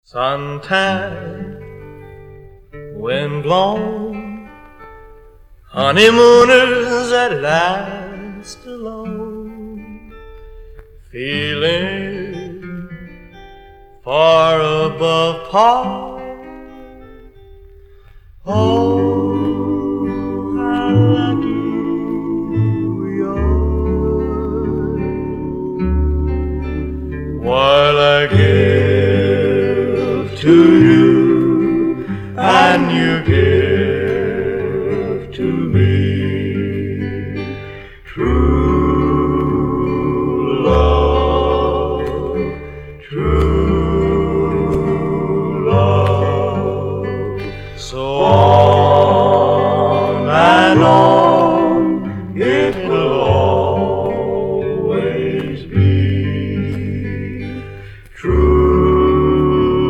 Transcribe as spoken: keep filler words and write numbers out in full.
Suntan, wind blown, honeymooners at last alone, feeling far above par. Oh, how lucky we are, while I give to you and you give